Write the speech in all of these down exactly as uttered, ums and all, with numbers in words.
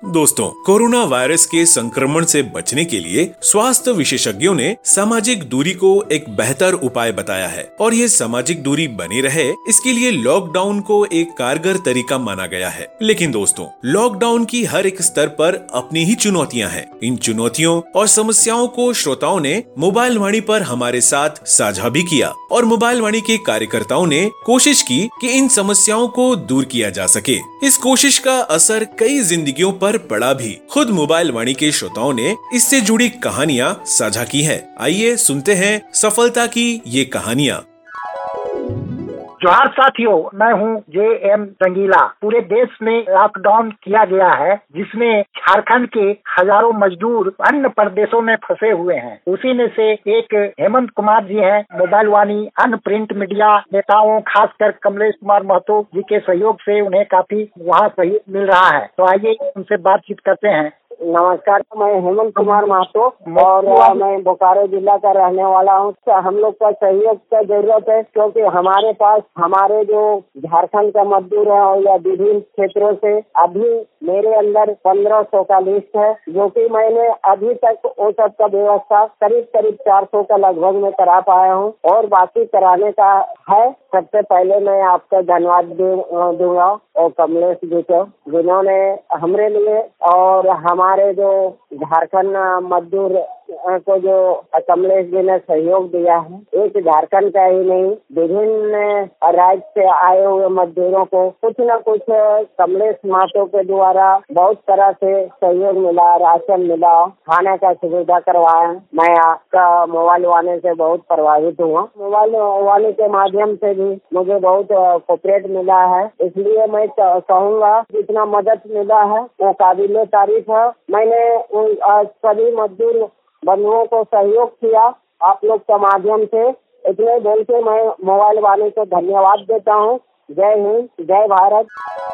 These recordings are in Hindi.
दोस्तों, कोरोना वायरस के संक्रमण से बचने के लिए स्वास्थ्य विशेषज्ञों ने सामाजिक दूरी को एक बेहतर उपाय बताया है और ये सामाजिक दूरी बनी रहे इसके लिए लॉकडाउन को एक कारगर तरीका माना गया है। लेकिन दोस्तों, लॉकडाउन की हर एक स्तर पर अपनी ही चुनौतियां हैं। इन चुनौतियों और समस्याओं को श्रोताओं ने मोबाइल वाणी पर हमारे साथ साझा भी किया और मोबाइल वाणी के कार्यकर्ताओं ने कोशिश की कि इन समस्याओं को दूर किया जा सके। इस कोशिश का असर कई जिंदगियों पर पड़ा भी। खुद मोबाइल वाणी के श्रोताओं ने इससे जुड़ी कहानियां साझा की है। आइए सुनते हैं सफलता की ये कहानियां। जोहार साथियों, मैं हूं जे एम रंगीला। पूरे देश में लॉकडाउन किया गया है, जिसमें झारखंड के हजारों मजदूर अन्य प्रदेशों में फंसे हुए हैं। उसी में से एक हेमंत कुमार जी हैं। मोबाइल वाणी अन्य प्रिंट मीडिया नेताओं, खासकर कमलेश कुमार महतो जी के सहयोग से उन्हें काफी वहाँ सहयोग मिल रहा है। तो आइए उनसे बातचीत करते हैं। नमस्कार, मैं हेमंत कुमार महतो और मैं बोकारो जिला का रहने वाला हूँ। हम लोग का सहयोग का जरूरत है, क्योंकि हमारे पास हमारे जो झारखंड का मजदूर है और या विभिन्न क्षेत्रों से अभी मेरे अंदर पंद्रह सौ का लिस्ट है, जो कि मैंने अभी तक वो सब का व्यवस्था करीब करीब चार सौ का लगभग में करा पाया हूँ और बाकी कराने का है। सबसे पहले मैं आपका धन्यवाद दूंगा और कमलेश जी को, जिन्होंने हमारे लिए और हमारे जो झारखंड मजदूर को जो कमलेश जी ने सहयोग दिया है। एक झारखंड का ही नहीं, विभिन्न राज्य से आए हुए मजदूरों को कुछ न कुछ कमलेश महतो के द्वारा बहुत तरह से सहयोग मिला, राशन मिला, खाने का सुविधा करवाया। मैं आपका मोबाइल वाणी से बहुत प्रभावित हुआ। मोबाइल वाणी के माध्यम से भी मुझे बहुत कोऑपरेट मिला है, इसलिए मैं कहूँगा जितना मदद मिला है वो काबिले तारीफ है। मैंने सभी मजदूर बंधुओं को सहयोग किया आप लोग के माध्यम से। इतने बोल के मैं मोबाइल वाले को धन्यवाद देता हूँ। जय हिंद, जय भारत।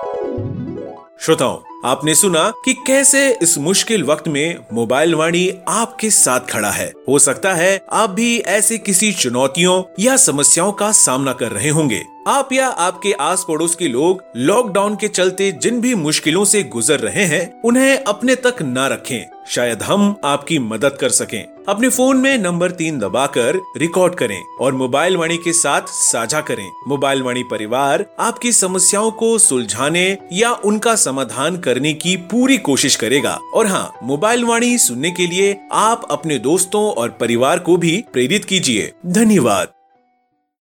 श्रोताओं, आपने सुना कि कैसे इस मुश्किल वक्त में मोबाइल वाणी आपके साथ खड़ा है। हो सकता है आप भी ऐसे किसी चुनौतियों या समस्याओं का सामना कर रहे होंगे। आप या आपके आस पड़ोस के लोग लॉकडाउन के चलते जिन भी मुश्किलों से गुजर रहे हैं, उन्हें अपने तक ना रखें। शायद हम आपकी मदद कर सकें। अपने फोन में नंबर तीन दबाकर रिकॉर्ड करें और मोबाइल वाणी के साथ साझा करें। मोबाइल वाणी परिवार आपकी समस्याओं को सुलझाने या उनका समाधान करने की पूरी कोशिश करेगा। और हाँ, मोबाइल वाणी सुनने के लिए आप अपने दोस्तों और परिवार को भी प्रेरित कीजिए। धन्यवाद।